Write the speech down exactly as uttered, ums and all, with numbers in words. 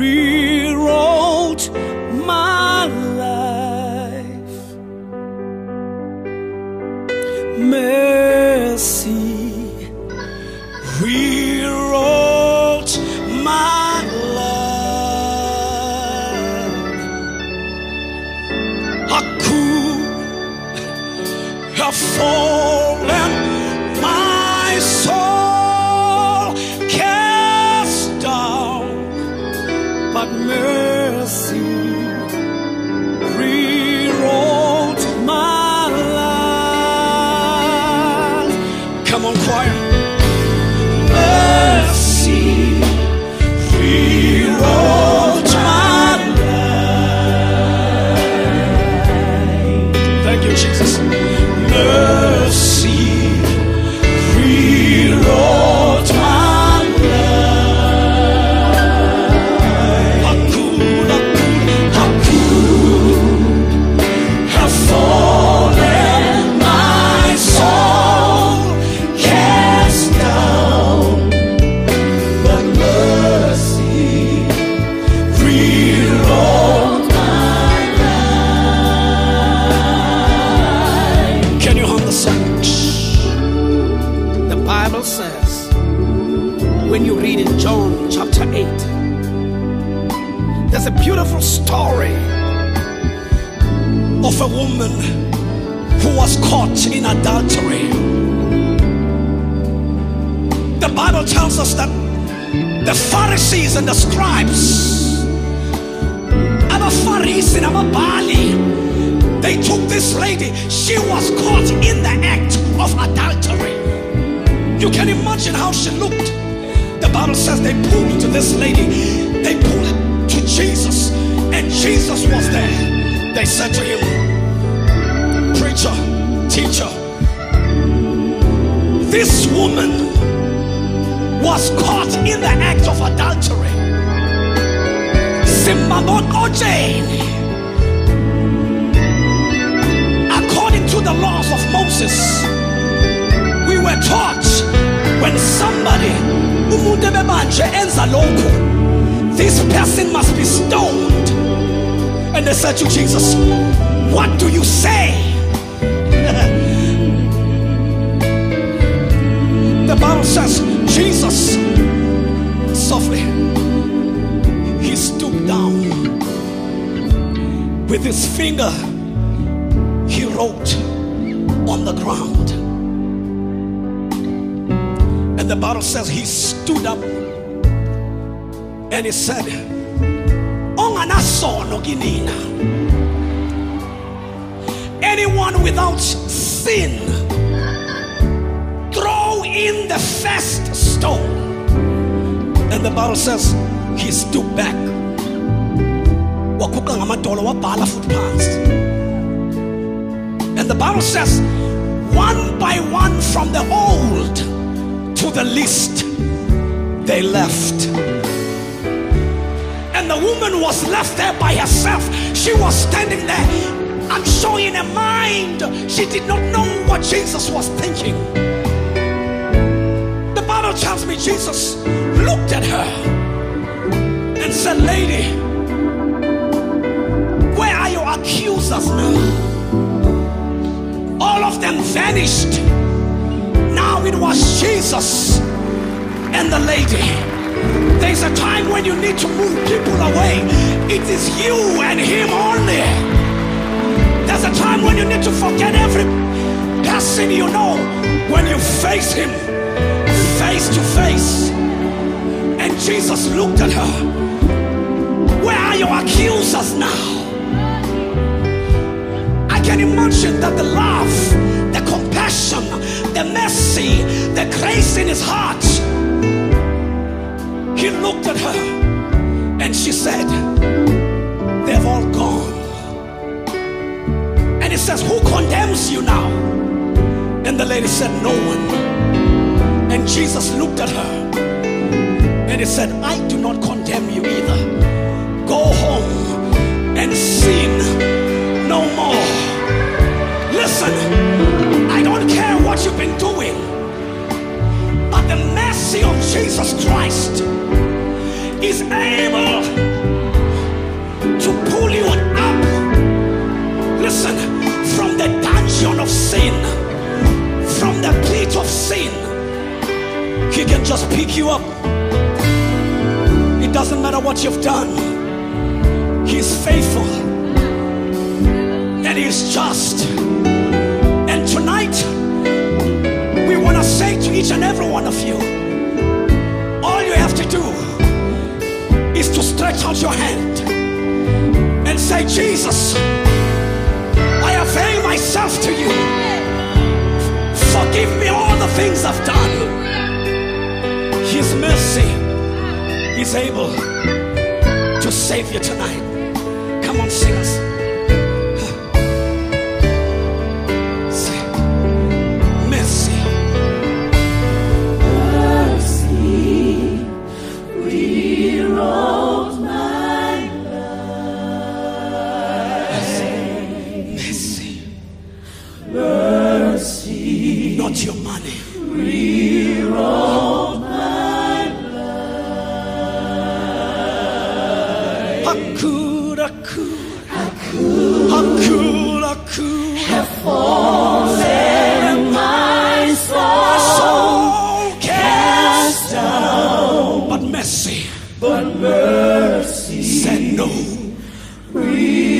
rewrote my life. Mercy rewrote my life. I could have fallen, my soul cast down, but mercy rewrote my life. Come on, choir. Mercy rewrote my life. Thank you, Jesus. Mercy rewrote my life. I could, I could, I could have fallen, my soul cast down, but mercy rewrote my life. Can you hum the song? The Bible says, when you read in John chapter eight, there's a beautiful story of a woman who was caught in adultery. The Bible tells us that the Pharisees and the scribes, Abba Pharisees and Abba Bali, they took this lady. She was caught in the act of adultery. You can imagine how she looked. The Bible says they pulled to this lady. They pulled it to Jesus, and Jesus was there. They said to him, preacher, teacher, this woman was caught in the act of adultery. According to the laws of Moses, we were taught when somebody, this person must be stoned. And they said to Jesus, what do you say? The Bible says Jesus, softly, he stooped down. With his finger, he wrote on the ground. And the Bible says he stood up and he said, anyone without sin, throw in the first stone. And the Bible says he stood back. And the Bible says one by one, from the old to the least, they left. And the woman was left there by herself. She was standing there. I'm sure in her mind, she did not know what Jesus was thinking. The Bible tells me Jesus looked at her and said, lady, where are your accusers now? All of them vanished. Now it was Jesus and the lady. There's a time when you need to move people away. It is you and him only. There's a time when you need to forget every person you know. When you face him face to face. And Jesus looked at her. Where are your accusers now? I can imagine that the love, the compassion, the mercy, the grace in his heart. He looked at her and she said, they've all gone. And he says, who condemns you now? And the lady said, no one. And Jesus looked at her and he said, I do not condemn you either. Go home and sin no more. Listen, I don't care what you've been doing, but the mercy of Jesus Christ is able He can just pick you up. It doesn't matter what you've done. He's faithful and He's just. And tonight we want to say to each and every one of you, all you have to do is to stretch out your hand and say, Jesus, I avail myself to you. Forgive me all the things I've done. His mercy is able to save you tonight. Come on, singers. Say, mercy. Mercy rewrote my life. Mercy. Mercy, Not your money. rewrote my Hakud, hakud, could hakud, hakud. have fallen, my soul Soul cast down, but mercy but mercy said no. rewrote